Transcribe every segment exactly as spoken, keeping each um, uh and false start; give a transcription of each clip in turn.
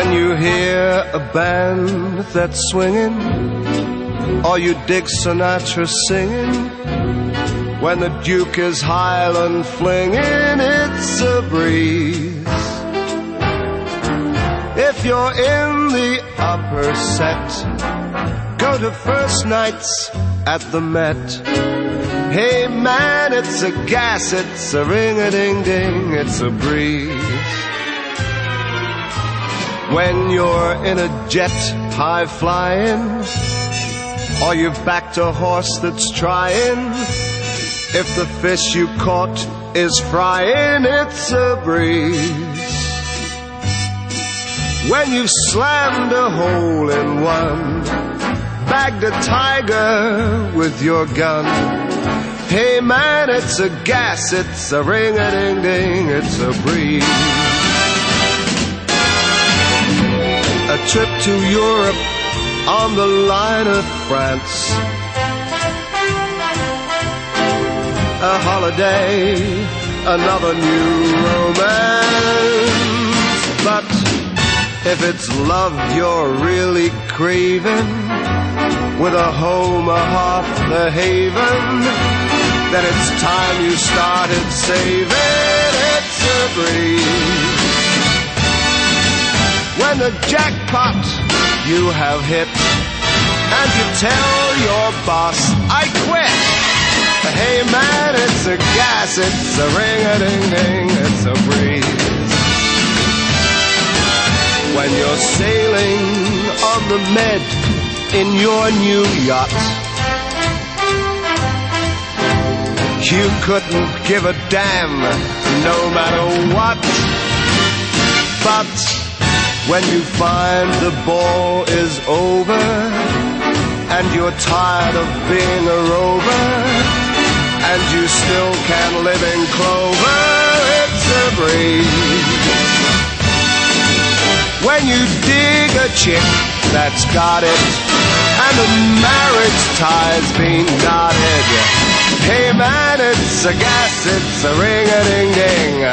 When you hear a band that's swinging, or you dig Sinatra singing, when the Duke is Highland flinging, it's a breeze. If you're in the upper set, go to first nights at the Met. Hey man, it's a gas, it's a ring-a-ding-ding, it's a breeze. When you're in a jet high-flying, or you've backed a horse that's trying, if the fish you caught is frying, it's a breeze. When you've slammed a hole in one, bagged a tiger with your gun, hey man, it's a gas, it's a ring-a-ding-ding, it's a breeze. A trip to Europe on the line of France, a holiday, another new romance. But if it's love you're really craving, with a home, a hearth, a haven, then it's time you started saving. It's a breeze. When the jackpot you have hit, and you tell your boss, I quit. Hey man, it's a gas, it's a ring-a-ding-ding, it's a breeze. When you're sailing on the Med in your new yacht, you couldn't give a damn no matter what. But when you find the ball is over and you're tired of being a rover, and you still can't live in clover, it's a breeze. When you dig a chick that's got it, and the marriage tie's been knotted, hey man, it's a gas, it's a ring-a-ding-ding.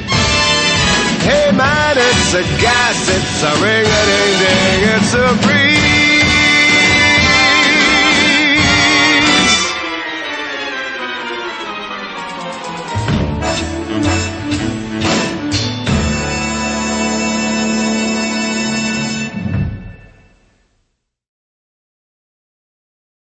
Hey man, it's a gas, it's a ring-a-ding-ding, it's a breeze.